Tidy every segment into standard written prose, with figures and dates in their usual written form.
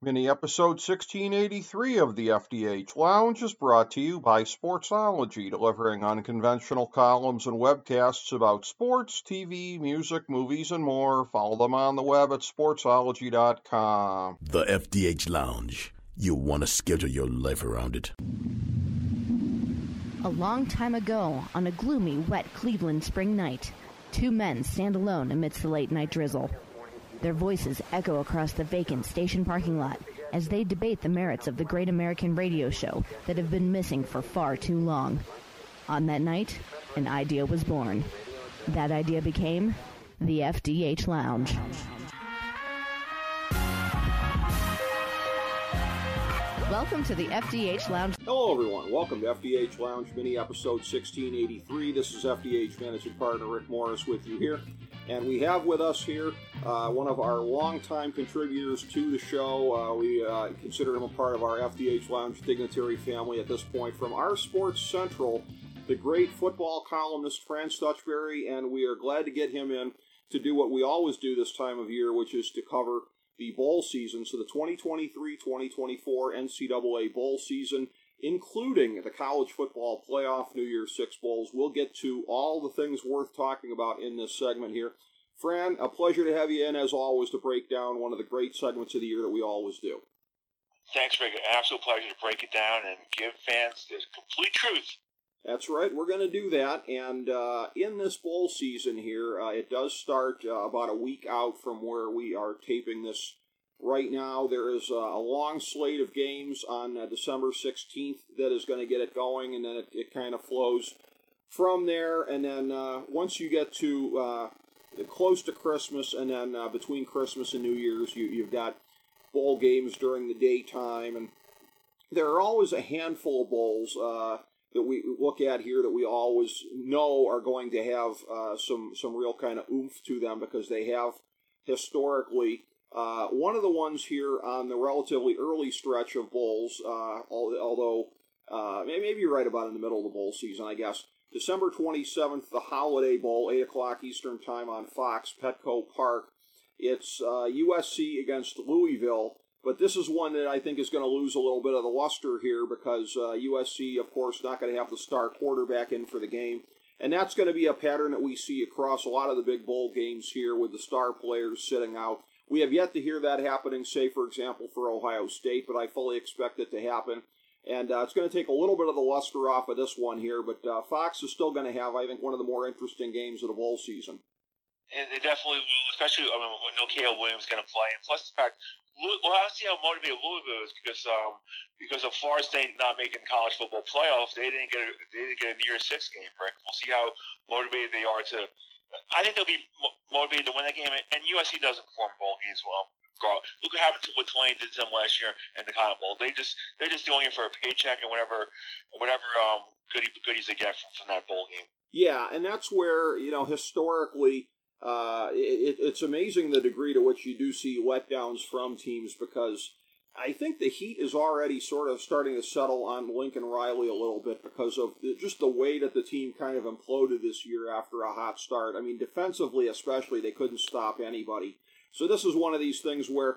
Mini episode 1683 of the FDH Lounge is brought to you by Sportsology, delivering unconventional columns and webcasts about sports, TV, music, movies, and more. Follow them on the web at sportsology.com. The FDH Lounge. You want to schedule your life around it. A long time ago, on a gloomy, wet Cleveland spring night, two men stand alone amidst the late-night drizzle. Their voices echo across the vacant station parking lot as they debate the merits of the great American radio show that have been missing for far too long. On that night, an idea was born. That idea became the FDH Lounge. Welcome to the FDH Lounge. Hello, everyone. Welcome to FDH Lounge Mini episode 1683. This is FDH Managing Partner Rick Morris with you here. And we have with us here one of our longtime contributors to the show. We consider him a part of our FDH Lounge dignitary family at this point. From our Sports Central, the great football columnist Fran Stutchberry, and we are glad to get him in to do what we always do this time of year, which is to cover the bowl season. So the 2023-2024 NCAA bowl season, including the college football playoff, New Year's Six bowls. We'll get to all the things worth talking about in this segment here. Fran, a pleasure to have you in, as always, to break down one of the great segments of the year that we always do. Thanks, Rick. An absolute pleasure to break it down and give fans the complete truth. That's right. We're going to do that. And in this bowl season here, it does start about a week out from where we are taping this right now. There is a long slate of games on December 16th that is going to get it going, and then it kind of flows from there. And then once you get to close to Christmas, and then between Christmas and New Year's, you've got bowl games during the daytime. And there are always a handful of bowls that we look at here that we always know are going to have some real kind of oomph to them because they have historically. One of the ones here on the relatively early stretch of bowls, although maybe you're right about in the middle of the bowl season, I guess. December 27th, the Holiday Bowl, 8 o'clock Eastern Time on Fox, Petco Park. It's USC against Louisville. But this is one that I think is going to lose a little bit of the luster here because USC, of course, not going to have the star quarterback in for the game. And that's going to be a pattern that we see across a lot of the big bowl games here with the star players sitting out. We have yet to hear that happening, say, for example, for Ohio State, but I fully expect it to happen. And it's going to take a little bit of the luster off of this one here, but Fox is still going to have, I think, one of the more interesting games of the bowl season. And they definitely will, especially when no Caleb Williams is going to play. And plus the fact, we'll have to see how motivated Louisville is because of Florida State not making college football playoffs. They didn't get a New Year's Six game, Rick. We'll see how motivated they are to. I think they'll be motivated to win that game. And USC doesn't perform bowl games well. Look what happened to what Tulane did to them last year in the Cotton Bowl. They're just doing it for a paycheck and whatever goodies they get from that bowl game. Yeah, and that's where historically. It's amazing the degree to which you do see letdowns from teams because I think the heat is already sort of starting to settle on Lincoln Riley a little bit because of just the way that the team kind of imploded this year after a hot start. I mean, defensively especially, they couldn't stop anybody. So this is one of these things where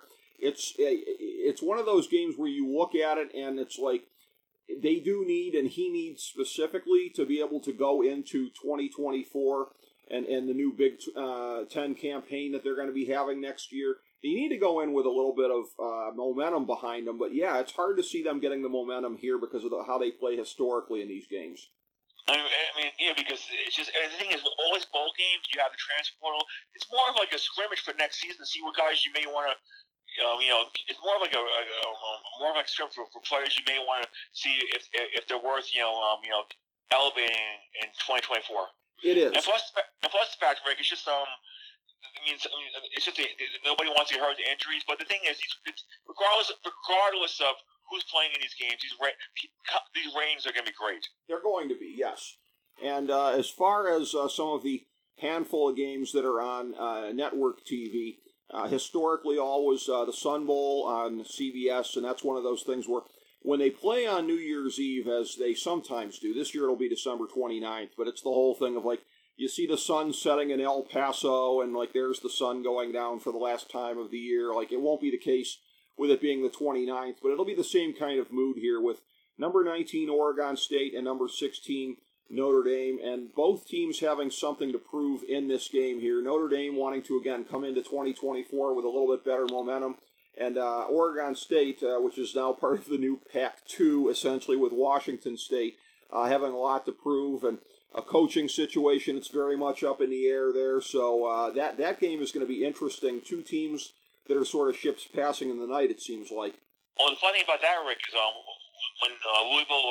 it's one of those games where you look at it and it's like they do need, and he needs specifically, to be able to go into 2024 and the new Big Ten campaign that they're going to be having next year. They need to go in with a little bit of momentum behind them. But, yeah, it's hard to see them getting the momentum here because of how they play historically in these games. I mean, because it's just, the thing is, with all these bowl games, you have the transfer portal. It's more of like a scrimmage for next season to see what guys you may want to, it's more of like a scrimmage for players you may want to see if they're worth, elevating in 2024. It is. And plus the fact, Rick, it's just it's just nobody wants to get hurt to injuries. But the thing is, it's regardless of who's playing in these games, these ratings are going to be great. They're going to be, yes. And as far as some of the handful of games that are on network TV, historically always the Sun Bowl on CBS, and that's one of those things where when they play on New Year's Eve, as they sometimes do, this year it'll be December 29th, but it's the whole thing of, like, you see the sun setting in El Paso, and, like, there's the sun going down for the last time of the year. Like, it won't be the case with it being the 29th, but it'll be the same kind of mood here with number 19 Oregon State and number 16 Notre Dame, and both teams having something to prove in this game here. Notre Dame wanting to, again, come into 2024 with a little bit better momentum, and Oregon State, which is now part of the new Pac-2, essentially, with Washington State, having a lot to prove, and a coaching situation, it's very much up in the air there, so that game is going to be interesting. Two teams that are sort of ships passing in the night, it seems like. Well, the funny thing about that, Rick, is when Louisville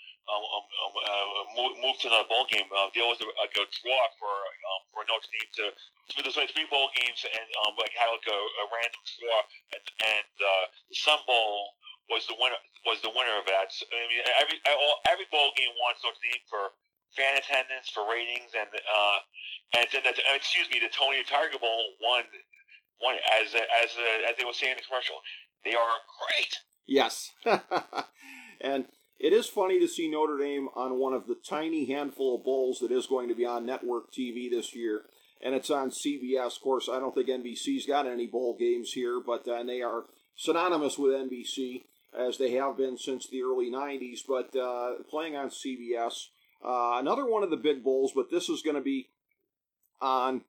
moved to another bowl game, there was a draw for Notre Dame to. There's like 3 bowl games, and had like a random draw, and the Sun Bowl was the winner of that. So, I mean, every bowl game wants Notre Dame for fan attendance, for ratings, and then the Tony Tiger Bowl won as they were saying in the commercial. They are great. Yes, and it is funny to see Notre Dame on one of the tiny handful of bowls that is going to be on network TV this year, and it's on CBS. Of course, I don't think NBC's got any bowl games here, but they are synonymous with NBC, as they have been since the early 90s, but playing on CBS. Another one of the big bowls, but this is going to be on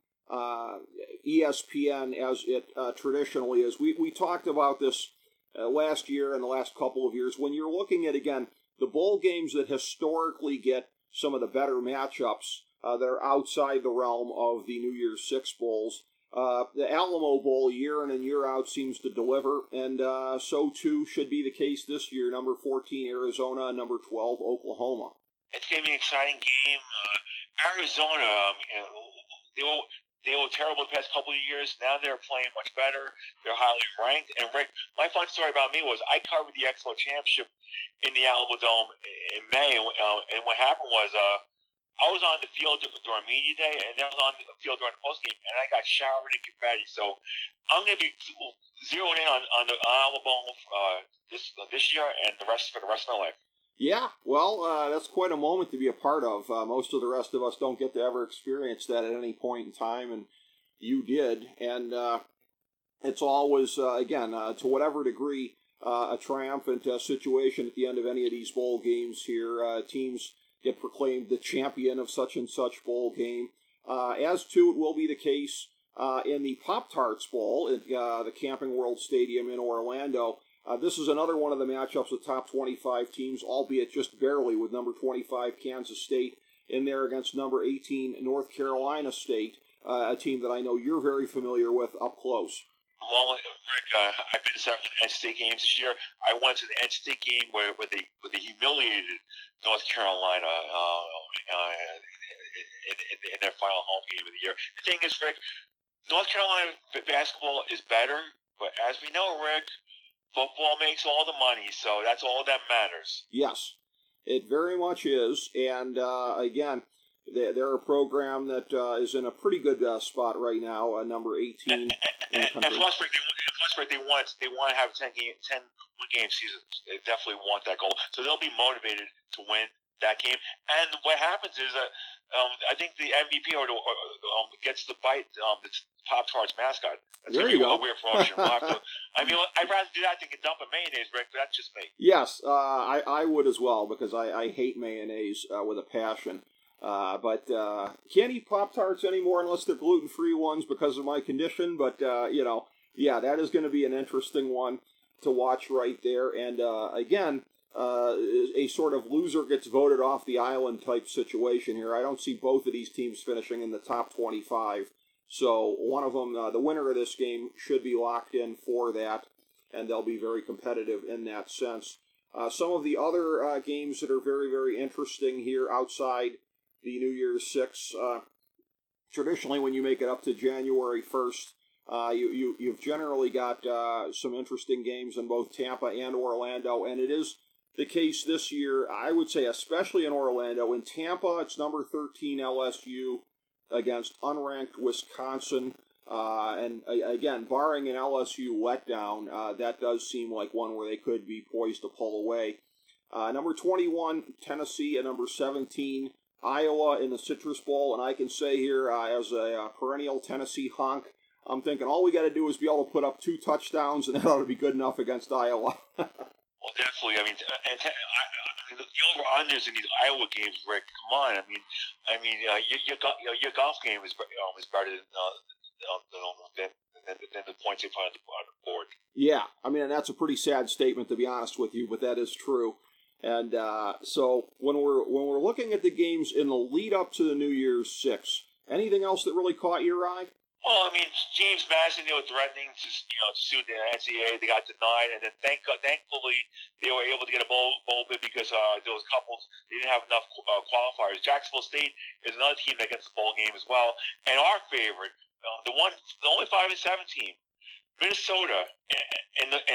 ESPN, as it traditionally is. We talked about this last year and the last couple of years. When you're looking at, again, the bowl games that historically get some of the better matchups that are outside the realm of the New Year's Six bowls, the Alamo Bowl year in and year out seems to deliver, and so too should be the case this year. Number 14 Arizona, number 12 Oklahoma. It's going to be an exciting game. Arizona, they were terrible the past couple of years. Now they're playing much better. They're highly ranked. And Rick, my fun story about me was I covered the Expo Championship in the Alamo Dome in May, and what happened was I was on the field during media day, and then I was on the field during the postgame, and I got showered in confetti. So I'm going to be zeroing in on the Alamo Dome this year and for the rest of my life. Yeah, well, that's quite a moment to be a part of. Most of the rest of us don't get to ever experience that at any point in time, and you did. And it's always, again, to whatever degree, a triumphant situation at the end of any of these bowl games here. Teams get proclaimed the champion of such and such bowl game. As too, it will be the case in the Pop-Tarts Bowl at the Camping World Stadium in Orlando. This is another one of the matchups with top 25 teams, albeit just barely, with number 25 Kansas State in there against number 18 North Carolina State, a team that I know you're very familiar with up close. Well, Rick, I've been to several NC State games this year. I went to the NC State game where they humiliated North Carolina in their final home game of the year. The thing is, Rick, North Carolina basketball is better, but as we know, Rick, football makes all the money, so that's all that matters. Yes, it very much is. And again, they're a program that is in a pretty good spot right now, number 18 in the country. And plus, Rick, they want to have 10 win-game seasons. They definitely want that goal. So they'll be motivated to win that game. And what happens is that I think the MVP gets to bite the Pop-Tarts mascot. That's there you go. A weird function. I'd rather do that than get dumped in mayonnaise, Rick, but that's just me. Yes, I would as well, because I hate mayonnaise with a passion. But can't eat Pop-Tarts anymore unless they're gluten-free ones because of my condition. But, yeah, that is going to be an interesting one to watch right there. And, again, a sort of loser gets voted off the island type situation here. I don't see both of these teams finishing in the top 25. So one of them, the winner of this game, should be locked in for that, and they'll be very competitive in that sense. Some of the other games that are very, very interesting here outside the New Year's Six, traditionally when you make it up to January 1st, you've generally got some interesting games in both Tampa and Orlando, and it is the case this year, I would say, especially in Orlando. In Tampa, it's number 13 LSU against unranked Wisconsin. And again, barring an LSU letdown, that does seem like one where they could be poised to pull away. Number 21, Tennessee, and number 17, Iowa in the Citrus Bowl. And I can say here, as a perennial Tennessee honk, I'm thinking all we got to do is be able to put up 2 touchdowns, and that ought to be good enough against Iowa. Well, definitely. I mean, the over-unders in these Iowa games, Rick. Come on. I mean, your golf game is better than the points you put on the board. Yeah, I mean, and that's a pretty sad statement, to be honest with you, but that is true. And so when we're looking at the games in the lead up to the New Year's Six, anything else that really caught your eye? Well, I mean, James Madison, they were threatening to sue the NCAA. They got denied, and then thankfully they were able to get a bowl bid because there was couples. They didn't have enough qualifiers. Jacksonville State is another team that gets the bowl game as well. And our favorite, the only 5-7 team, Minnesota, in the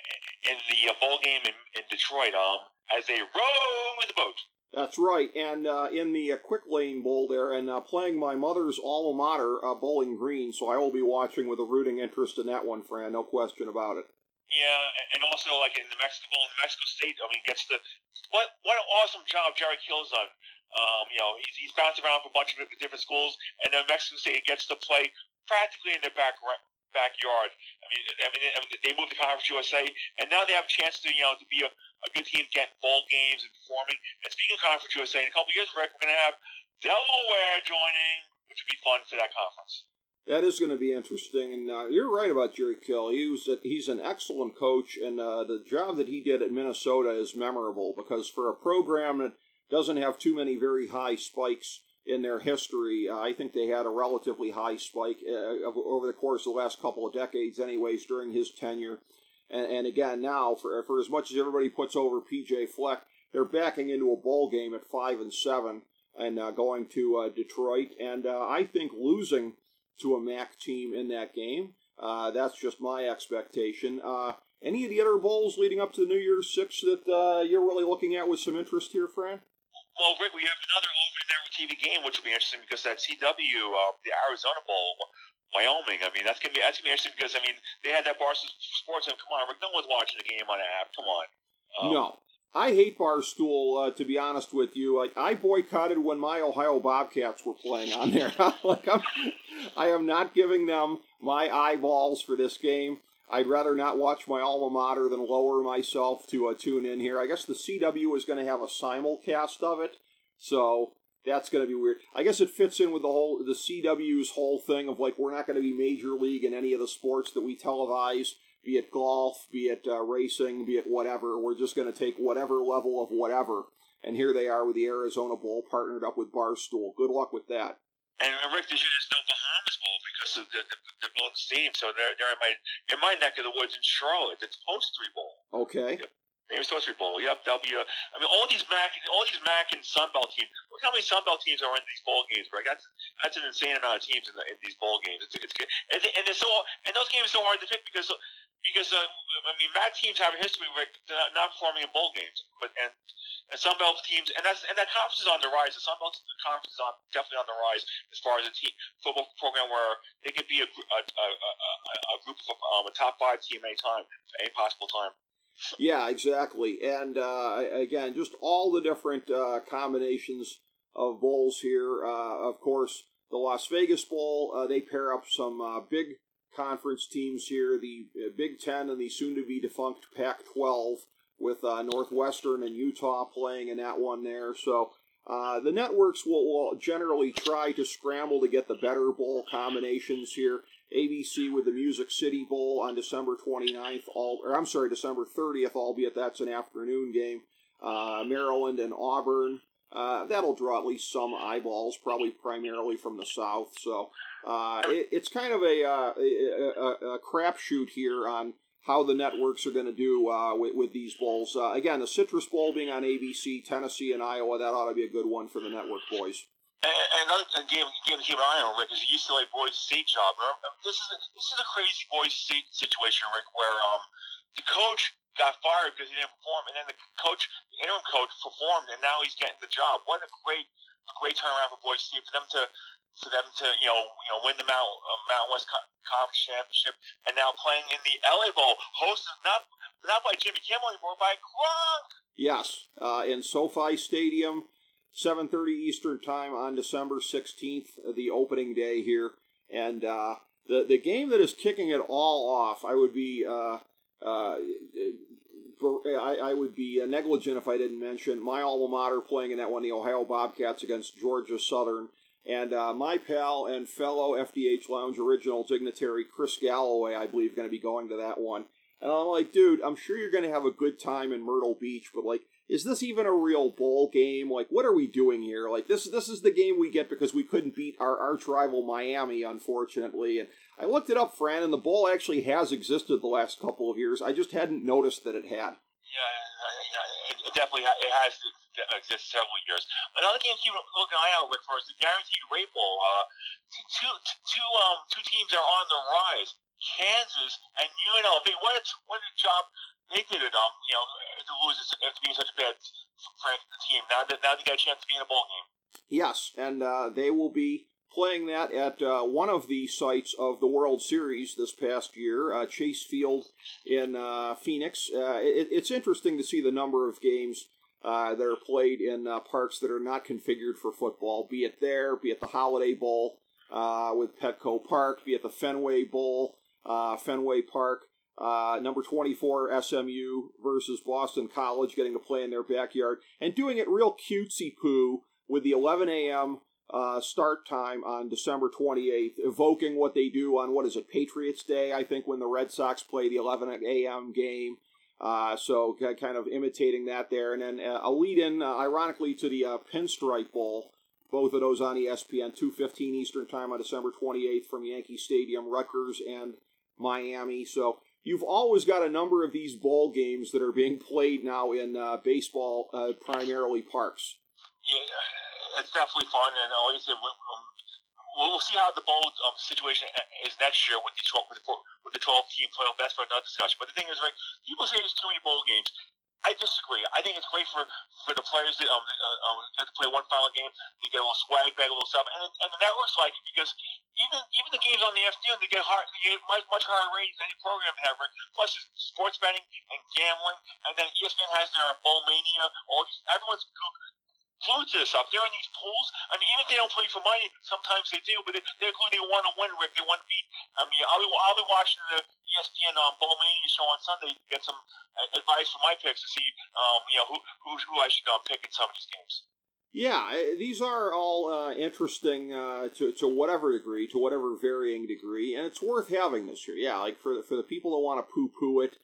bowl game in Detroit, as they row with the boat. That's right, and in the Quick Lane Bowl there, and playing my mother's alma mater, Bowling Green, so I will be watching with a rooting interest in that one, Fran, no question about it. Yeah, and also like in the Mexico Bowl, in Mexico State, I mean, gets the what an awesome job Jerry Kill's done. He's bounced around for a bunch of different schools, and then Mexico State gets to play practically in their backyard. I mean, they moved to Conference USA, and now they have a chance to be a good team, getting bowl games and performing. And speaking of Conference USA, in a couple of years, Rick, we're going to have Delaware joining, which would be fun for that conference. That is going to be interesting, and you're right about Jerry Kill. He's an excellent coach, and the job that he did at Minnesota is memorable because for a program that doesn't have too many very high spikes in their history, I think they had a relatively high spike over the course of the last couple of decades anyways during his tenure. And again, now, for as much as everybody puts over P.J. Fleck, they're backing into a bowl game at 5-7 and going to Detroit. And I think losing to a MAC team in that game, that's just my expectation. Any of the other bowls leading up to the New Year's Six that you're really looking at with some interest here, Fran? Well, Rick, we have another over-the-network TV game, which will be interesting because that CW, the Arizona Bowl, Wyoming. I mean, that's gonna be interesting because they had that Barstool Sports, and come on, Rick, no one's watching the game on the app. Come on. No, I hate Barstool. To be honest with you, I boycotted when my Ohio Bobcats were playing on there. I am not giving them my eyeballs for this game. I'd rather not watch my alma mater than lower myself to tune in here. I guess the CW is going to have a simulcast of it, so that's going to be weird. I guess it fits in with the CW's whole thing of we're not going to be major league in any of the sports that we televise, be it golf, be it racing, be it whatever. We're just going to take whatever level of whatever, and here they are with the Arizona Bowl partnered up with Barstool. Good luck with that. And Rick, there's no Bahamas Bowl because of the Golden Stadium, so they're in my neck of the woods in Charlotte. It's Post 3 Bowl. Okay. Yep. Maybe it's Post 3 Bowl. Yep, that'll be all these MAC and Sun Belt teams. Look how many Sun Belt teams are in these bowl games, Rick. That's an insane amount of teams in these bowl games. It's good, and those games are so hard to pick because MAC teams have a history, Rick, not performing in bowl games, and Sun Belt teams, and that conference is on the rise. The Sun Belt conference is definitely on the rise as far as a football program where they could be a group of a top 5 team any possible time. Yeah, exactly. And again, just all the different combinations of bowls here. Of course, the Las Vegas Bowl, they pair up some big conference teams here, the Big Ten and the soon-to-be defunct Pac-12 with Northwestern and Utah playing in that one there. So the networks will generally try to scramble to get the better bowl combinations here. ABC with the Music City Bowl on December 29th, December 30th, albeit that's an afternoon game. Maryland and Auburn. That'll draw at least some eyeballs, probably primarily from the South. So it's kind of a crapshoot here on how the networks are going to do with these bowls. Again, the Citrus Bowl being on ABC, Tennessee and Iowa, that ought to be a good one for the network boys. And another game to keep an eye on, Rick, is the UCLA Boise State job. This is a crazy Boise State situation, Rick, where the coach got fired because he didn't perform, and then the interim coach performed, and now he's getting the job. What a great turnaround for Boise State for them to win the Mountain West Conference Championship, and now playing in the LA Bowl, hosted not by Jimmy Kimmel anymore, by Gronk. Yes, in SoFi Stadium. 7:30 Eastern Time on December 16th, the opening day here. And the game that is kicking it all off, I would be I would be negligent if I didn't mention my alma mater playing in that one, the Ohio Bobcats against Georgia Southern. And my pal and fellow FDH Lounge original dignitary Chris Galloway, I believe, going to be going to that one. And I'm like, dude, I'm sure you're going to have a good time in Myrtle Beach, but like, is this even a real bowl game? Like, what are we doing here? Like, this is the game we get because we couldn't beat our arch rival Miami, unfortunately. And I looked it up, Fran, and the bowl actually has existed the last couple of years. I just hadn't noticed that it had. Yeah, it definitely has existed several years. Another game to keep looking an eye out with for is the Guaranteed Rate Bowl. Two teams are on the rise. Kansas and UNLV. What a job they did it. To lose after being such a bad team. Now they got a chance to be in a bowl game. Yes, and they will be playing that at one of the sites of the World Series this past year, Chase Field in Phoenix. It's interesting to see the number of games that are played in parks that are not configured for football, be it there, be it the Holiday Bowl with Petco Park, be it the Fenway Bowl, Fenway Park. Number 24 SMU versus Boston College getting to play in their backyard and doing it real cutesy poo with the 11 a.m. Start time on December 28th, evoking what they do on, Patriots Day, I think, when the Red Sox play the 11 a.m. game. So kind of imitating that there. And then a lead-in, ironically, to the Pinstripe Bowl. Both of those on ESPN, 2:15 Eastern Time on December 28th from Yankee Stadium, Rutgers and Miami. So you've always got a number of these bowl games that are being played now in baseball, primarily parks. Yeah, it's definitely fun, and like I said, we'll see how the bowl situation is next year with the 12-team playoff. That's for another discussion. But the thing is, right, people say there's too many bowl games. I disagree. I think it's great for the players that have to play one final game. They get a little swag bag, a little stuff, and the networks like it because even the games on the FDN, they get much higher ratings than any program have. Right? Plus, it's sports betting and gambling, and then ESPN has their Bowl Mania. Everyone's glued to this stuff. They're in these pools, and even if they don't play for money, sometimes they do, but they're glued. They want to win, Rick. They want to beat. I mean, I'll be watching the ESPN Bowl Mania show on Sunday to get some advice from my picks to see, who I should pick in some of these games. Yeah, these are all interesting to whatever degree, to whatever varying degree, and it's worth having this year. Yeah, like for the people that want to poo-poo it,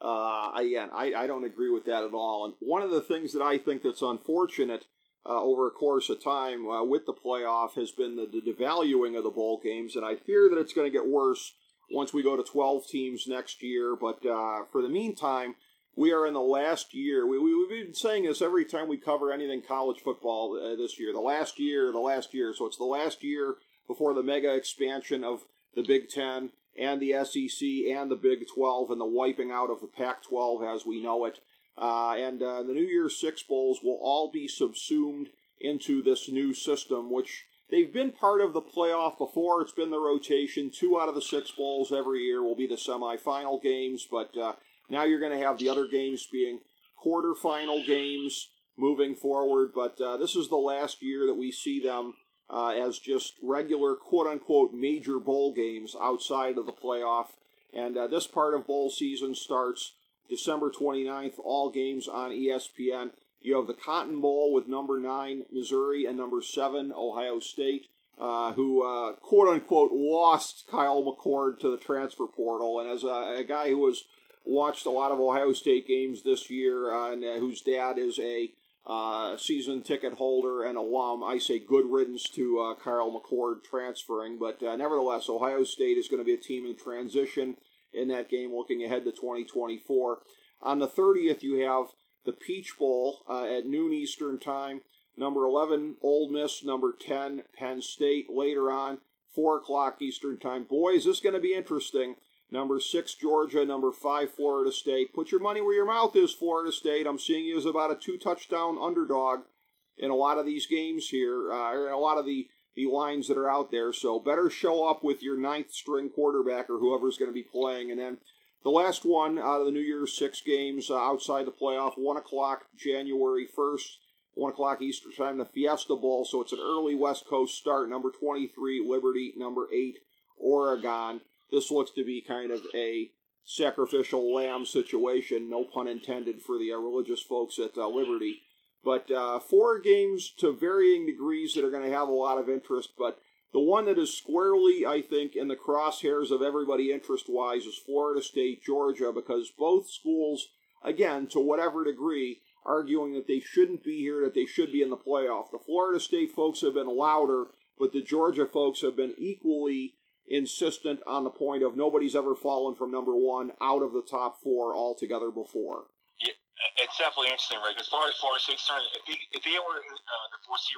I don't agree with that at all. And one of the things that I think that's unfortunate over a course of time with the playoff has been the devaluing of the bowl games, and I fear that it's going to get worse once we go to 12 teams next year. But for the meantime, we are in the last year. We've been saying this every time we cover anything college football this year. The last year. So it's the last year before the mega expansion of the Big Ten and the SEC and the Big 12 and the wiping out of the Pac-12 as we know it. And the New Year's Six Bowls will all be subsumed into this new system, which they've been part of the playoff before. It's been the rotation. 2 out of the 6 bowls every year will be the semifinal games, but now you're going to have the other games being quarterfinal games moving forward. But this is the last year that we see them as just regular, quote-unquote, major bowl games outside of the playoff. And this part of bowl season starts December 29th, all games on ESPN. You have the Cotton Bowl with number 9, Missouri, and number 7, Ohio State, who, quote-unquote, lost Kyle McCord to the transfer portal. And as a guy who has watched a lot of Ohio State games this year and whose dad is a season ticket holder and alum, I say good riddance to Kyle McCord transferring. But nevertheless, Ohio State is going to be a team in transition in that game looking ahead to 2024. On the 30th, you have the Peach Bowl at noon Eastern Time. Number 11, Ole Miss. Number 10, Penn State. Later on, 4 o'clock Eastern Time. Boy, is this going to be interesting. Number 6, Georgia. Number 5, Florida State. Put your money where your mouth is, Florida State. I'm seeing you as about a 2-touchdown underdog in a lot of these games here, or a lot of the lines that are out there. So better show up with your 9th string quarterback or whoever's going to be playing. And then the last one out of the New Year's 6 games outside the playoff, 1 o'clock January 1st, 1 o'clock Eastern Time, the Fiesta Bowl. So it's an early West Coast start. Number 23, Liberty. Number 8, Oregon, this looks to be kind of a sacrificial lamb situation, no pun intended for the religious folks at Liberty. But 4 games to varying degrees that are going to have a lot of interest, but the one that is squarely, I think, in the crosshairs of everybody interest-wise is Florida State, Georgia, because both schools, again, to whatever degree, arguing that they shouldn't be here, that they should be in the playoff. The Florida State folks have been louder, but the Georgia folks have been equally insistent on the point of nobody's ever fallen from number 1 out of the top 4 altogether before. Yeah, it's definitely interesting, right? As far as Florida State's concerned, if they were the 4C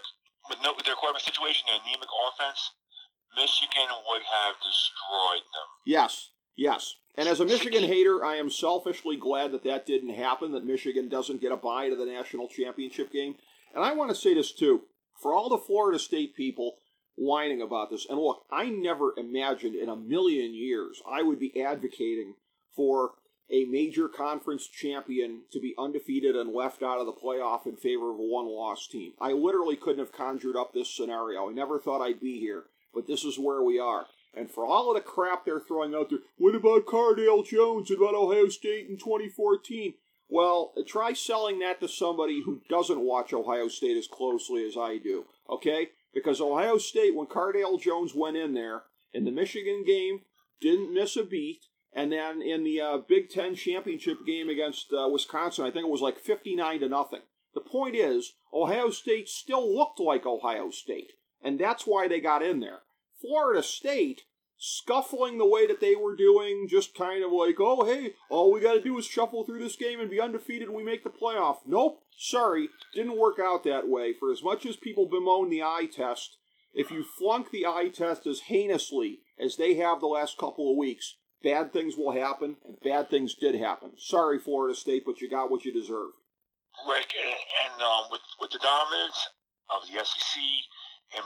with their quarterback situation, their anemic offense, Michigan would have destroyed them. Yes. And as a Michigan hater, I am selfishly glad that didn't happen, that Michigan doesn't get a bye to the national championship game. And I want to say this, too. For all the Florida State people whining about this, and look, I never imagined in a million years I would be advocating for a major conference champion to be undefeated and left out of the playoff in favor of a one-loss team. I literally couldn't have conjured up this scenario. I never thought I'd be here, but this is where we are. And for all of the crap they're throwing out there, what about Cardale Jones and about Ohio State in 2014? Well, try selling that to somebody who doesn't watch Ohio State as closely as I do, okay? Because Ohio State, when Cardale Jones went in there, in the Michigan game, didn't miss a beat. And then in the Big Ten championship game against Wisconsin, I think it was like 59-0. The point is, Ohio State still looked like Ohio State, and that's why they got in there. Florida State, scuffling the way that they were doing, just kind of like, oh, hey, all we got to do is shuffle through this game and be undefeated and we make the playoff. Nope, sorry, didn't work out that way. For as much as people bemoan the eye test, if you flunk the eye test as heinously as they have the last couple of weeks, bad things will happen, and bad things did happen. Sorry, Florida State, but you got what you deserved. Rick, and with the dominance of the SEC in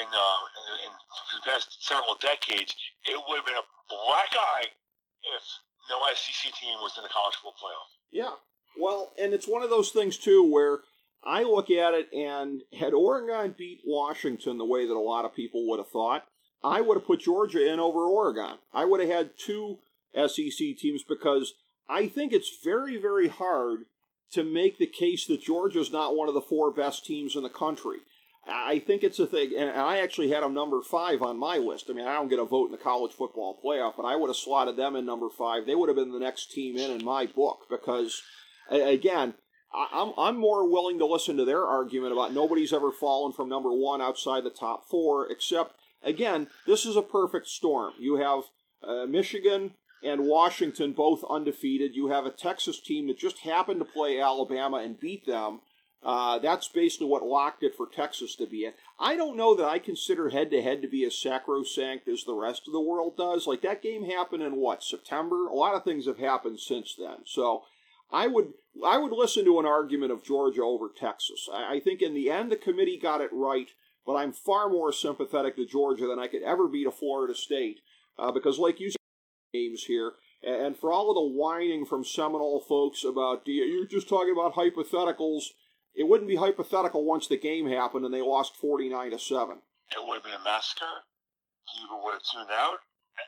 the past several decades, it would have been a black eye if no SEC team was in the college football playoff. Yeah, well, and it's one of those things, too, where I look at it, and had Oregon beat Washington the way that a lot of people would have thought, I would have put Georgia in over Oregon. I would have had 2 SEC teams because I think it's very, very hard to make the case that Georgia's not one of the 4 best teams in the country. I think it's a thing, and I actually had them number 5 on my list. I mean, I don't get a vote in the college football playoff, but I would have slotted them in number 5. They would have been the next team in my book because, again, I'm more willing to listen to their argument about nobody's ever fallen from number 1 outside the top 4, except, again, this is a perfect storm. You have Michigan and Washington both undefeated. You have a Texas team that just happened to play Alabama and beat them. That's basically what locked it for Texas to be in. I don't know that I consider head-to-head to be as sacrosanct as the rest of the world does. Like, that game happened in, September? A lot of things have happened since then. So I would listen to an argument of Georgia over Texas. I think in the end the committee got it right, but I'm far more sympathetic to Georgia than I could ever be to Florida State. Because like you said, games here, and for all of the whining from Seminole folks about, you're just talking about hypotheticals, it wouldn't be hypothetical once the game happened and they lost 49-7. It would have been a massacre. People would have tuned out.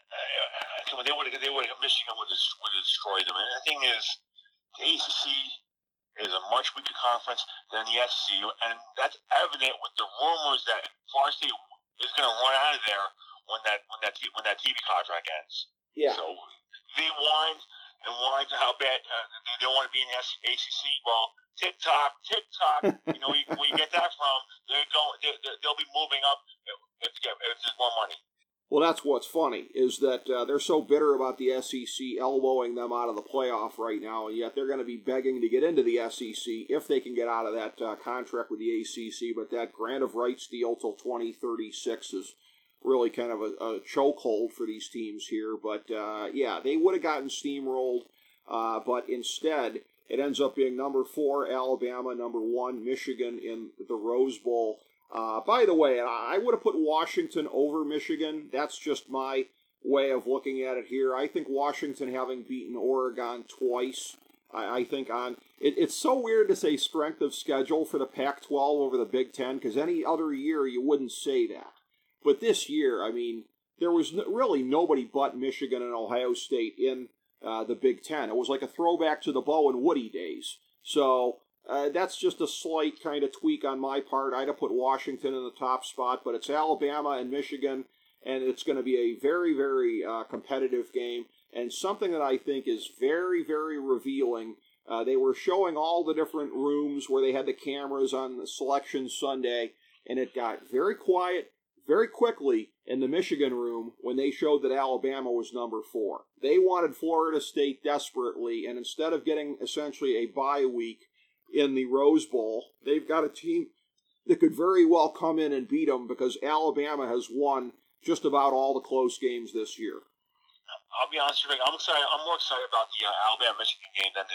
Michigan would have destroyed them. And the thing is, the ACC is a much weaker conference than the SEC, and that's evident with the rumors that Florida State is going to run out of there when that TV contract ends. Yeah. So they whined to how bad they don't want to be in the ACC. Well, TikTok. Where you get that from? They'll be moving up if there's more money. Well, that's what's funny, is that they're so bitter about the SEC elbowing them out of the playoff right now, and yet they're going to be begging to get into the SEC if they can get out of that contract with the ACC, but that grant of rights deal till 2036 is really kind of a chokehold for these teams here. But, they would have gotten steamrolled, but instead it ends up being number 4, Alabama, number 1, Michigan in the Rose Bowl. By the way, I would have put Washington over Michigan. That's just my way of looking at it here. I think Washington, having beaten Oregon twice, I think it's so weird to say strength of schedule for the Pac-12 over the Big Ten, because any other year you wouldn't say that. But this year, I mean, there was really nobody but Michigan and Ohio State in the Big Ten. It was like a throwback to the Bo and Woody days. So that's just a slight kind of tweak on my part. I'd have put Washington in the top spot, but it's Alabama and Michigan, and it's going to be a very, very competitive game, and something that I think is very, very revealing. They were showing all the different rooms where they had the cameras on the Selection Sunday, and it got very quiet very quickly in the Michigan room when they showed that Alabama was number 4. They wanted Florida State desperately, and instead of getting essentially a bye week in the Rose Bowl, they've got a team that could very well come in and beat them because Alabama has won just about all the close games this year. I'll be honest with you, I'm excited. I'm more excited about the Alabama-Michigan game than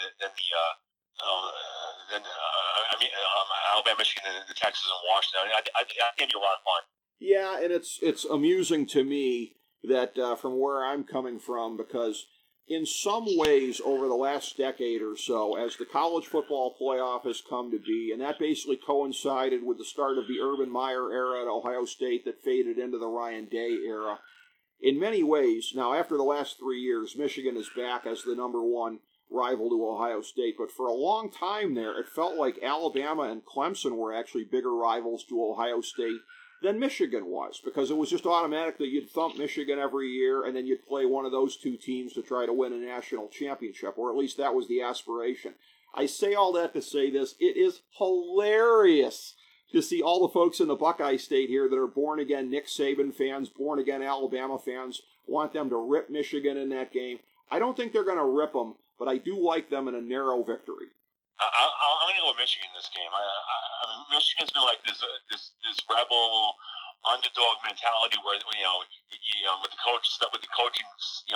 Alabama-Michigan and the Texas and Washington. I think it'd be a lot of fun. Yeah, and it's amusing to me that from where I'm coming from, because in some ways over the last decade or so, as the college football playoff has come to be, and that basically coincided with the start of the Urban Meyer era at Ohio State that faded into the Ryan Day era. In many ways, now after the last 3 years, Michigan is back as the number 1 rival to Ohio State, but for a long time there, it felt like Alabama and Clemson were actually bigger rivals to Ohio State than Michigan was, because it was just automatic that you'd thump Michigan every year, and then you'd play one of those two teams to try to win a national championship, or at least that was the aspiration. I say all that to say this: it is hilarious to see all the folks in the Buckeye State here that are born-again Nick Saban fans, born-again Alabama fans, want them to rip Michigan in that game. I don't think they're going to rip them, but I do like them in a narrow victory. I'm going to go with Michigan in this game. Michigan's been like this rebel underdog mentality where with the coach stuff, with the coaching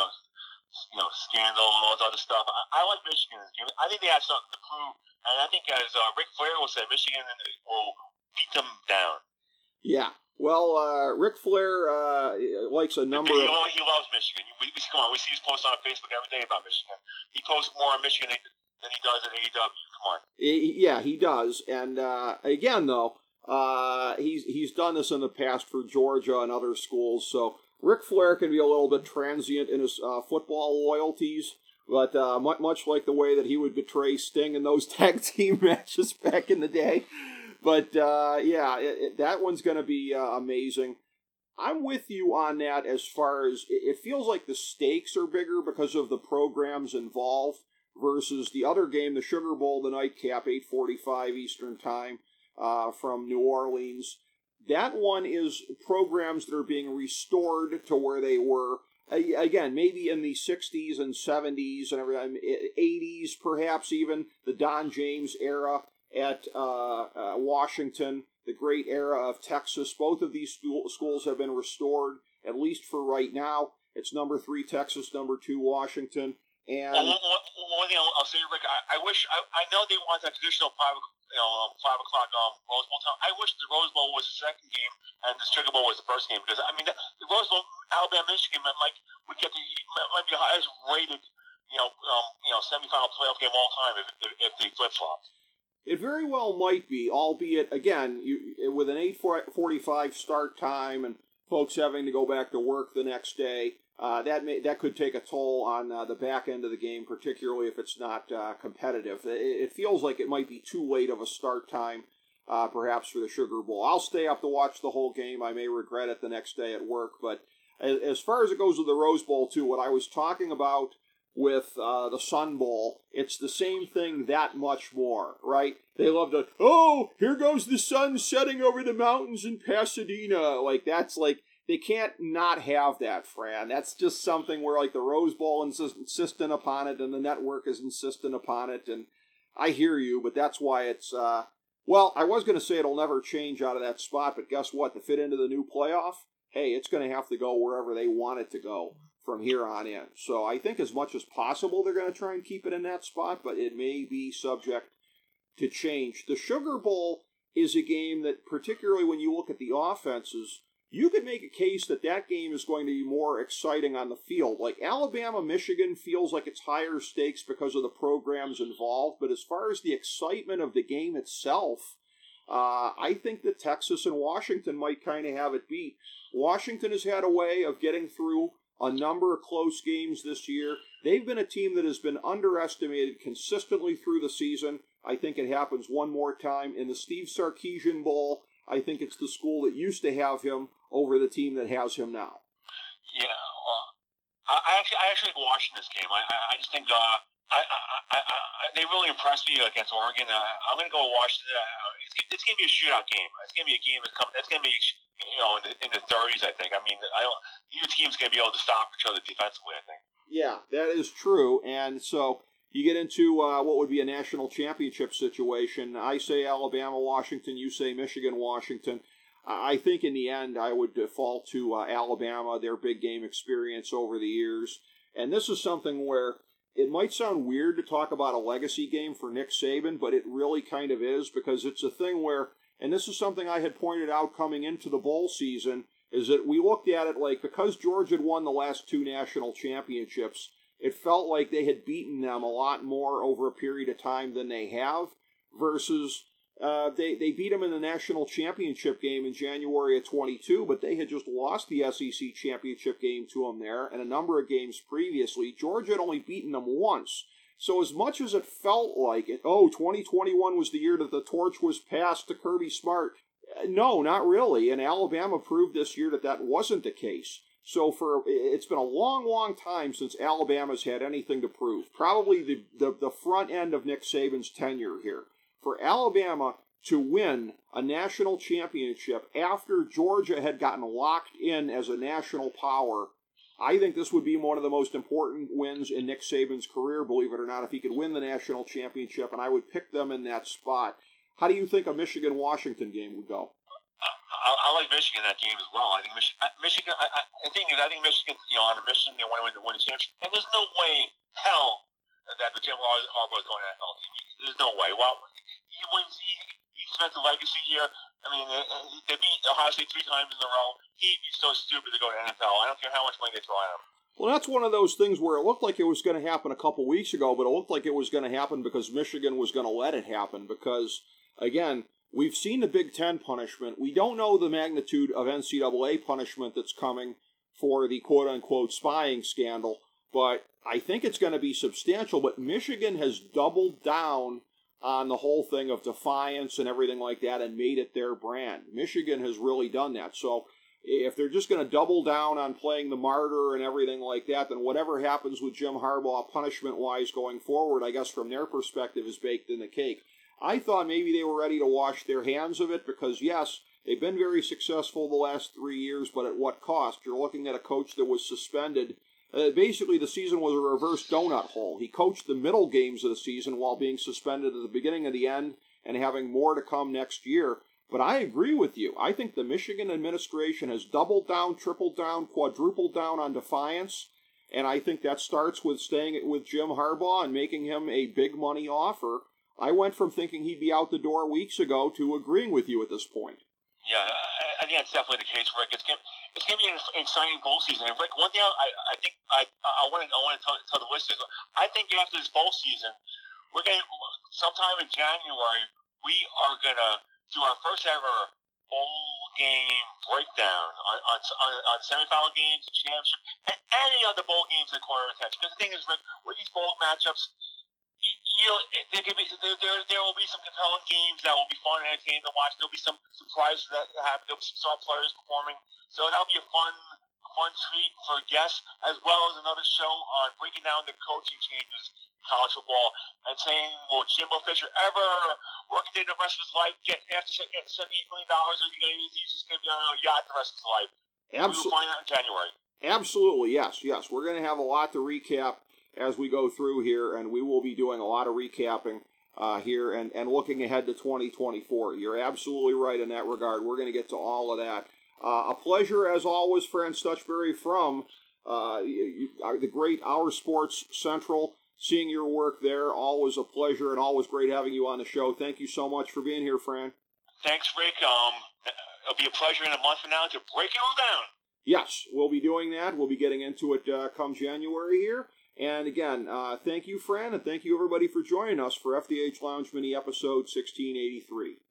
scandal and all that other stuff. I like Michigan in this game. I think they have something to prove, and I think as Ric Flair will say, Michigan will beat them down. Yeah. Well, Ric Flair likes a number of... He loves Michigan. Come on, we see his posts on Facebook every day about Michigan. He posts more on Michigan than he does at AEW. Come on. Yeah, he does. And again, though, he's done this in the past for Georgia and other schools, so Ric Flair can be a little bit transient in his football loyalties, but much like the way that he would betray Sting in those tag team matches back in the day. But, that one's going to be amazing. I'm with you on that as far as it feels like the stakes are bigger because of the programs involved versus the other game, the Sugar Bowl, the nightcap, 8:45 Eastern Time from New Orleans. That one is programs that are being restored to where they were, again, maybe in the 60s and 70s and everything, 80s perhaps even, the Don James era at Washington, the great era of Texas. Both of these schools have been restored, at least for right now. It's number 3 Texas, number 2 Washington. And one thing I'll say, Rick, I wish I know they want that traditional 5 o'clock Rose Bowl time. I wish the Rose Bowl was the second game and the Sugar Bowl was the first game, because I mean the Rose Bowl, Alabama, Michigan might be the highest rated semifinal playoff game of all time if they flip flop. It very well might be, albeit, again, with an 8:45 start time and folks having to go back to work the next day, that could take a toll on the back end of the game, particularly if it's not competitive. It feels like it might be too late of a start time, perhaps, for the Sugar Bowl. I'll stay up to watch the whole game. I may regret it the next day at work. But as far as it goes with the Rose Bowl, too, what I was talking about with the Sun Bowl, it's the same thing that much more, right? They love to, here goes the sun setting over the mountains in Pasadena. That's they can't not have that, Fran. That's just something where, the Rose Bowl is insistent upon it, and the network is insistent upon it, and I hear you, but that's why it's, I was going to say it'll never change out of that spot, but guess what? To fit into the new playoff, hey, it's going to have to go wherever they want it to go from here on in. So I think as much as possible they're going to try and keep it in that spot, but it may be subject to change. The Sugar Bowl is a game that, particularly when you look at the offenses, you could make a case that game is going to be more exciting on the field. Alabama, Michigan feels like it's higher stakes because of the programs involved, but as far as the excitement of the game itself, I think that Texas and Washington might kind of have it beat. Washington has had a way of getting through a number of close games this year. They've been a team that has been underestimated consistently through the season. I think it happens one more time in the Steve Sarkisian Bowl. I think it's the school that used to have him over the team that has him now. Yeah, I actually watching this game. I just think they really impressed me against Oregon. I'm going to go Washington. It's going to be a shootout game. It's going to be a game that's going to be in the 30s. I think. I mean, either team's going to be able to stop each other defensively. I think. Yeah, that is true. And so you get into what would be a national championship situation. I say Alabama, Washington. You say Michigan, Washington. I think in the end I would default to Alabama, their big game experience over the years. And this is something where it might sound weird to talk about a legacy game for Nick Saban, but it really kind of is, because it's a thing where, and this is something I had pointed out coming into the bowl season, is that we looked at it like, because Georgia had won the last 2 national championships, it felt like they had beaten them a lot more over a period of time than they have, versus they beat them in the national championship game in January of 22, but they had just lost the SEC championship game to them there, and a number of games previously. Georgia had only beaten them once. So as much as it felt like it, 2021 was the year that the torch was passed to Kirby Smart, no, not really. And Alabama proved this year that that wasn't the case. So it's been a long, long time since Alabama's had anything to prove. Probably the front end of Nick Saban's tenure here. For Alabama to win a national championship after Georgia had gotten locked in as a national power, I think this would be one of the most important wins in Nick Saban's career, believe it or not, if he could win the national championship, and I would pick them in that spot. How do you think a Michigan-Washington game would go? I like Michigan in that game as well. I think Michigan. I think Michigan, on a mission, they want to win the championship. And there's no way, hell, that the Jim Harbaugh is going to NFL team. There's no way. Well, he wins. He spent the legacy here. I mean, they beat Ohio State 3 times in a row. He'd be so stupid to go to NFL. I don't care how much money they throw at him. Well, that's one of those things where it looked like it was going to happen a couple weeks ago, but it looked like it was going to happen because Michigan was going to let it happen. Because, again, we've seen the Big Ten punishment. We don't know the magnitude of NCAA punishment that's coming for the quote-unquote spying scandal, but I think it's going to be substantial. But Michigan has doubled down on the whole thing of defiance and everything like that and made it their brand. Michigan has really done that. So if they're just going to double down on playing the martyr and everything like that, then whatever happens with Jim Harbaugh punishment-wise going forward, I guess from their perspective, is baked in the cake. I thought maybe they were ready to wash their hands of it because, yes, they've been very successful the last 3 years, but at what cost? You're looking at a coach that was suspended. Basically, the season was a reverse donut hole. He coached the middle games of the season while being suspended at the beginning of the end and having more to come next year. But I agree with you. I think the Michigan administration has doubled down, tripled down, quadrupled down on defiance, and I think that starts with staying with Jim Harbaugh and making him a big money offer. I went from thinking he'd be out the door weeks ago to agreeing with you at this point. Yeah, I think that's definitely the case, Rick. It's going to be an exciting bowl season. And Rick, one thing I think I want to tell the listeners, I think after this bowl season, we're going to, sometime in January, we are going to do our first ever bowl game breakdown on semifinal games, championship, and any other bowl games that corner attention. Because the thing is, Rick, with these bowl matchups, there will be some compelling games that will be fun and entertaining to watch. There'll be some surprises that happen. There'll be some star players performing. So that'll be a fun treat for guests, as well as another show on breaking down the coaching changes in college football and saying, will Jimbo Fisher ever work a day the rest of his life, after getting $78 million, or he's just going to be on a yacht the rest of his life? Absolutely. We'll find out in January. Absolutely, yes. We're going to have a lot to recap as we go through here, and we will be doing a lot of recapping here and looking ahead to 2024. You're absolutely right in that regard. We're going to get to all of that. A pleasure, as always, Fran Stutchbury from the great Our Sports Central. Seeing your work there, always a pleasure and always great having you on the show. Thank you so much for being here, Fran. Thanks, Rick. It'll be a pleasure in a month from now to break it all down. Yes, we'll be doing that. We'll be getting into it come January here. And again, thank you, Fran, and thank you, everybody, for joining us for FDH Lounge Mini Episode 1683.